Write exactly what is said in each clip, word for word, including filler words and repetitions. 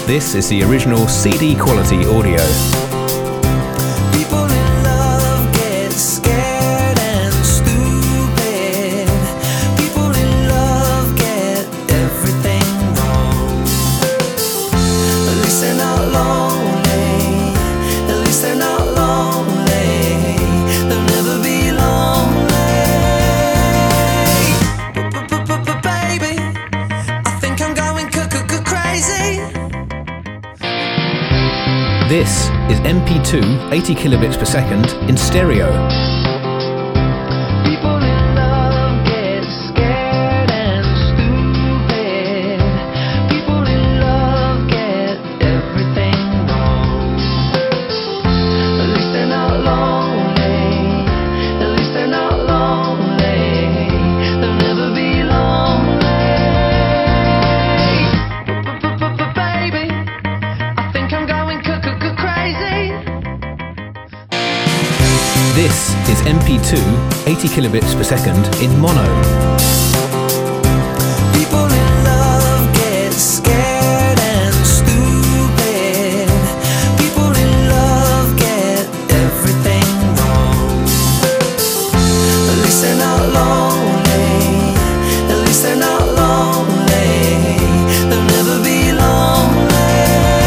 This is the original C D quality audio. People in love get scared and stupid. People in love get everything wrong. At least they're not lonely. At least they're not lonely. They'll never be lonely. But baby, I think I'm going crazy. This is M P two eighty kilobits per second in stereo. People in love get scared and stupid. People in love get everything wrong. At least they're not lonely. At least they're not lonely. They'll never be lonely. But baby, I think I'm going crazy. This is M P two eighty kilobits per second in mono. People in love get scared and stupid. People in love get everything wrong. At least they're not lonely. At least they're not lonely. They'll never be lonely.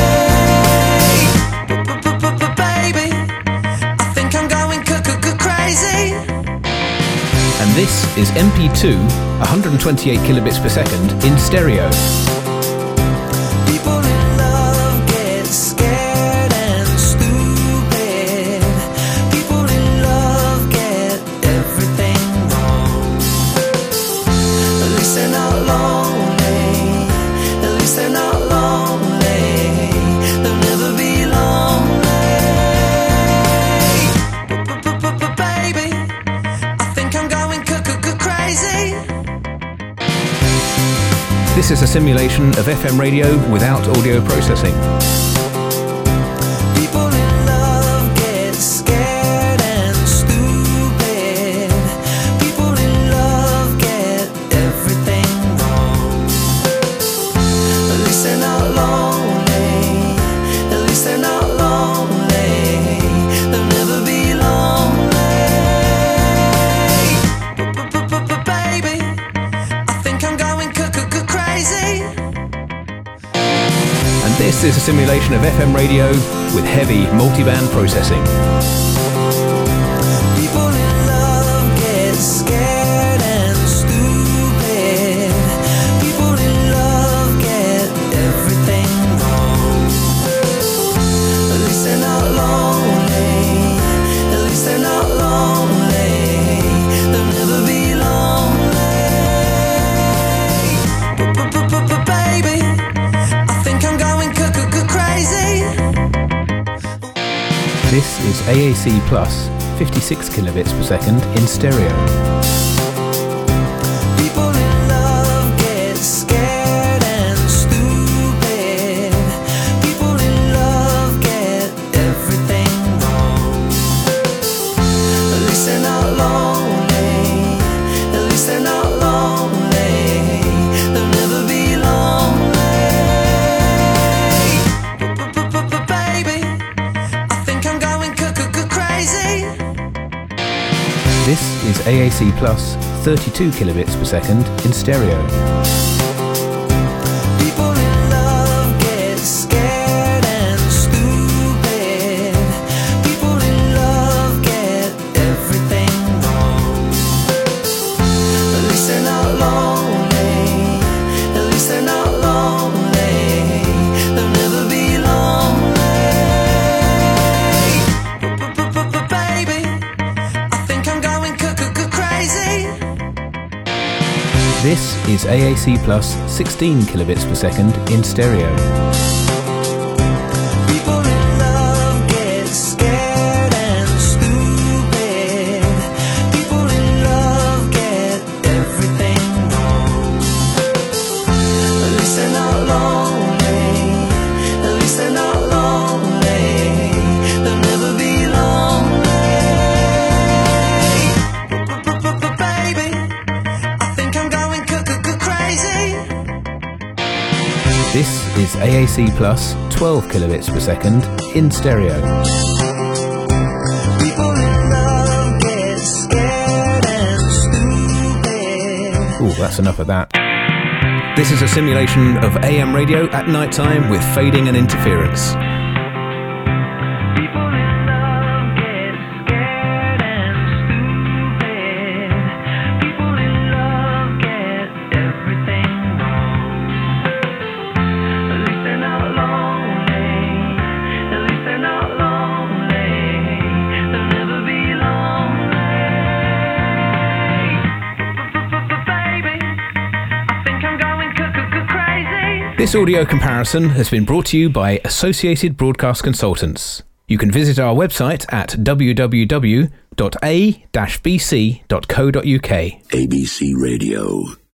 But baby, I think I'm going crazy. And this is M P two one hundred twenty-eight kilobits per second in stereo. People in love get scared and stupid. People in love get everything wrong. At least they're not lonely. At least they're not lonely. They'll never be lonely. But baby, I think I'm going crazy. This is a simulation of F M radio without audio processing. People in love get scared and stupid. People in love get everything wrong. At least they're not lonely. At least they're not lonely. They'll never be lonely. But baby, I think I'm going crazy. And this is a simulation of F M radio with heavy multiband processing. People in love get scared and stupid. People in love get everything wrong. At least they're not lonely. At least they're not lonely. They'll never be lonely. But baby, I think I'm going crazy. This is A A C Plus fifty-six kilobits per second in stereo. People in love get scared and stupid. People in love get everything wrong. At least they're not lonely. At least they're not lonely. They'll never be lonely. But baby, I think I'm going crazy. This is A A C Plus thirty-two kilobits per second in stereo. People in love get scared and stupid. People in love get everything wrong. At least they're not lonely. At least they're not lonely. They'll never be lonely. But baby, I think I'm going crazy. This is A A C Plus sixteen kilobits per second in stereo. People in love get scared and stupid. People in love get everything wrong. At least they're not lonely. At least they're not lonely. They'll never be lonely. But baby, I think I'm going crazy. This is A A C Plus twelve kilobits per second in stereo. People in love get scared and stupid. Ooh, that's enough of that. This is a simulation of A M radio at night time with fading and interference. People in love get scared and stupid. People in love get everything wrong. At least they're not lonely. At least they're not lonely. They'll never be lonely. Baby, I think I'm going cuckoo crazy. This audio comparison has been brought to you by Associated Broadcast Consultants. You can visit our website at w w w dot a dash b c dot co dot u k. A B C Radio.